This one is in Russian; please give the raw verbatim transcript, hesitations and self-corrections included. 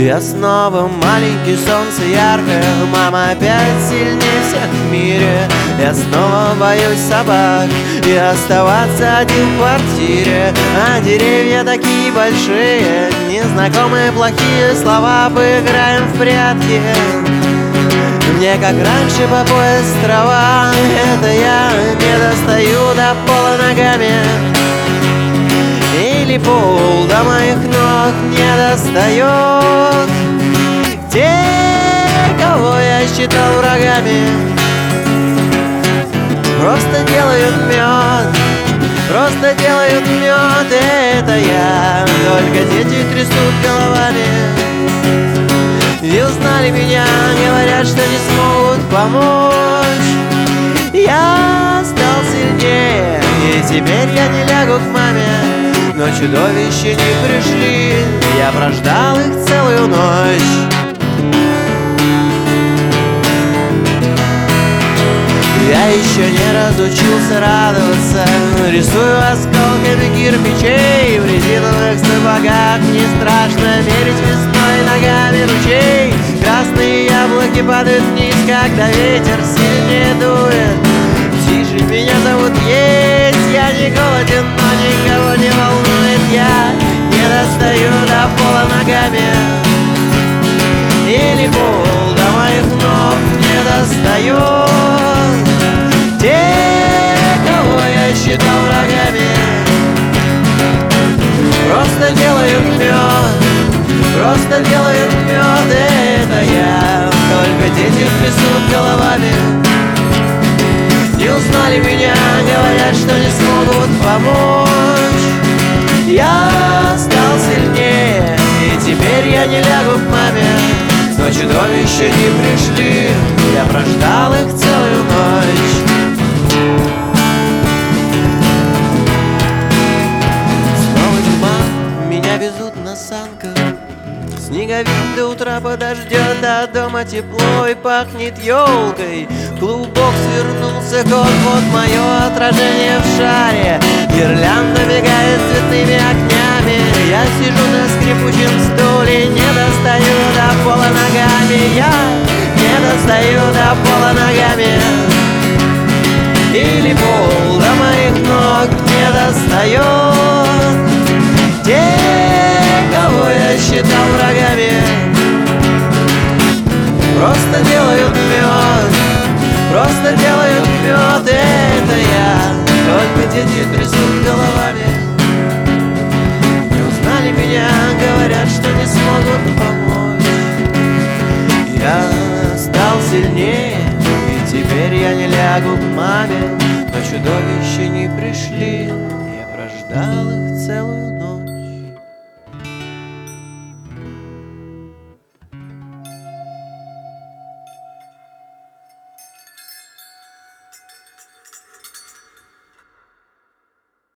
Я снова маленький, солнце яркое, мама опять сильнее всех в мире. Я снова боюсь собак и оставаться один в квартире. А деревья такие большие, незнакомые плохие слова, поиграем в прятки. Мне как раньше по пояс трава, это я не достаю до пола ногами. Или пол до моих ног не достает. Те, кого я считал врагами, просто делают мед, просто делают мед. Это я, только дети трясут головами. И узнали меня, говорят, что не смогут помочь. Я стал сильнее, и теперь я не лягу к маме. Но чудовища не пришли, я прождал их целую ночь. Я еще не разучился радоваться, рисую осколками кирпичей. В резиновых сапогах не страшно мерить весной ногами ручей. Красные яблоки падают вниз, когда ветер сильнее дует. Тише, меня зовут есть, я не голоден, но никого не волнует. Я не достаю до пола ногами, или пол до моих ног не достает. Те, кого я считал врагами, просто делают мед, просто делают мед. Это я, только дети трясут головами. Не узнали меня, говорят, что не смогут помочь. Я стал сильнее, и теперь я не лягу к маме. Но чудовища не пришли, я прождал их целую ночь. Снова тьма, меня везут на санках. Снеговик до утра подождет, а дома тепло и пахнет елкой. Клубок свернулся, кот, вот мое отражение в шаре. Гирлянда мигает цветными огнями. Я сижу на скрипучем стуле, не достаю до пола ногами. Я не достаю до пола ногами, или пол до моих ног не достает. Те, кого я считал врагами, просто делают мед, просто делают мед. Это я, только дети трясут головами. Не узнали меня, говорят, что не смогут помочь. Я стал сильнее, и теперь я не лягу к маме. Но чудовища не пришли, я прождал их целую ночь.